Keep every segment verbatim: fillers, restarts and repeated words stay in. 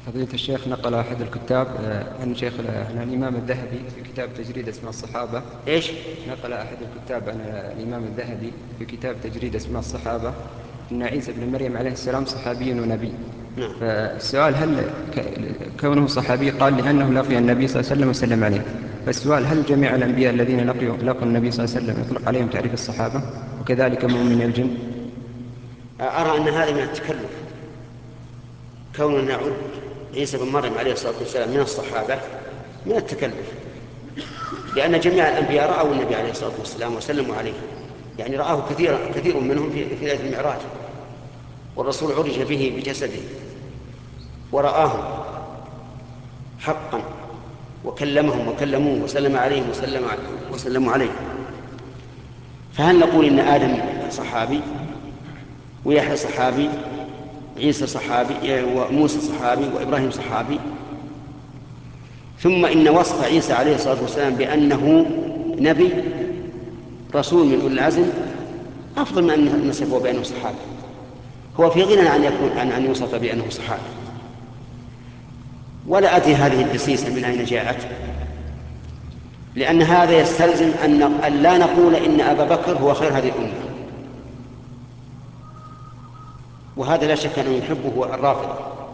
فضيلة الشيخ، نقل أحد الكتاب آه، عن شيخ عن الإمام الذهبي في كتاب تجريد أسماء الصحابة. إيش؟ نقل أحد الكتاب عن الإمام الذهبي في كتاب تجريد أسماء الصحابة أن عيسى بن مريم عليه السلام صحابي ونبي. نعم. فالسؤال، هل كونه صحابي قال لأنه لقي النبي صلى الله عليه وسلم وسلم عليه، فالسؤال هل جميع الأنبياء الذين لقوا لقوا النبي صلى الله عليه وسلم يطلق عليهم تعريف الصحابة وكذلك مؤمن الجن؟ أرى أن هذا من التكلف، كوننا نعد عيسى بن مريم عليه الصلاة والسلام من الصحابة من التكلف، لأن جميع الأنبياء رأوا النبي عليه الصلاة والسلام وسلموا عليه، يعني رآه كثير كثير منهم في في ليلة المعراج، والرسول عرج به بجسده ورآهم حقا وكلمهم وكلموه وسلم عليهم وسلم وسلموا عليه. فهل نقول إن آدم صحابي ويحيى صحابي، عيسى صحابي وموسى صحابي وإبراهيم صحابي؟ ثم إن وصف عيسى عليه الصلاة والسلام بأنه نبي رسول من أولي العزم أفضل من أن نصفه بأنه صحابي. هو في غنى عن يكون عن أن يوصف بأنه صحابي. ولا أدري هذه الدسيسة من أين جاءت، لأن هذا يستلزم أن لا نقول إن أبا بكر هو خير هذه الأمة، وهذا لا شك أنه يحبه الرافضة،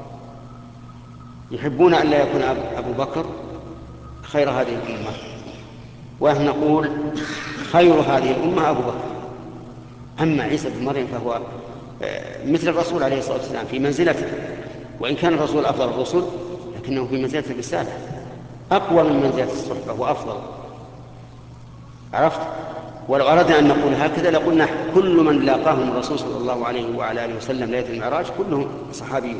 يحبون أن لا يكون أبو بكر خير هذه الأمة، ونحن نقول خير هذه الأمة أبو بكر. أما عيسى بن مريم فهو مثل الرسول عليه الصلاة والسلام في منزلته، وإن كان الرسول أفضل الرسل لكنه في منزلة الرسالة أقوى من منزلة الصحبة وأفضل. عرفت؟ ولو أردنا أن نقول هكذا لقلنا كل من لاقاهم الرسول صلى الله عليه وعلى آله وسلم ليلة المعراج كلهم صحابيون.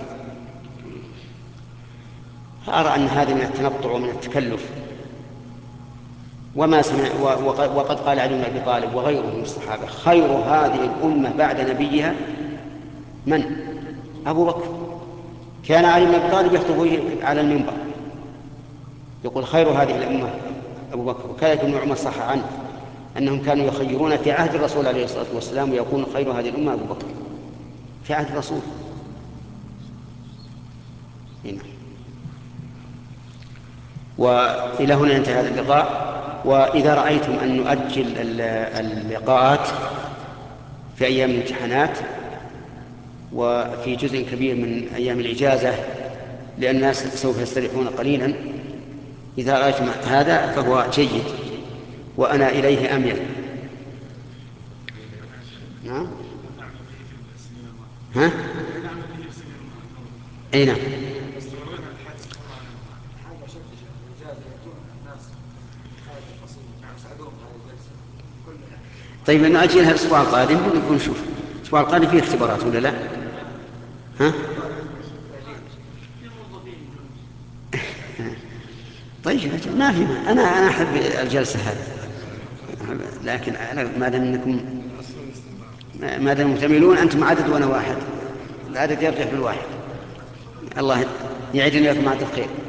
أرى أن هذا من التنطع ومن التكلف. وما سمع وقد قال علي بن أبي طالب وغيره من الصحابة خير هذه الأمة بعد نبيها من؟ أبو بكر. كان علي بن أبي طالب يخطب على المنبر يقول خير هذه الأمة أبو بكر. وكذلك ابن عمر صح عنه أنهم كانوا يخيرون في عهد الرسول عليه الصلاة والسلام ويقول خير هذه الأمة أبو بكر في عهد الرسول. هنا. وإلى هنا انتهى هذا اللقاء. وإذا رأيتم أن نؤجل اللقاءات في أيام الامتحانات وفي جزء كبير من أيام الإجازة لأن الناس سوف يستريحون قليلا، إذا رأيتم هذا فهو جيد وأنا إليه أميل. نعم. ها؟ أي نعم. طيب نأجلها الأسبوع القادم ونشوف. الأسبوع القادم فيه اختبارات ولا لا؟ ها؟ طيب ما في ما. أنا أنا أحب الجلسة هذه، لكن أنا ما دام أنكم ما دام تميلون أنتم عدد وأنا واحد، العدد يرجح بالواحد. الله يعيدني لكم عدد خير.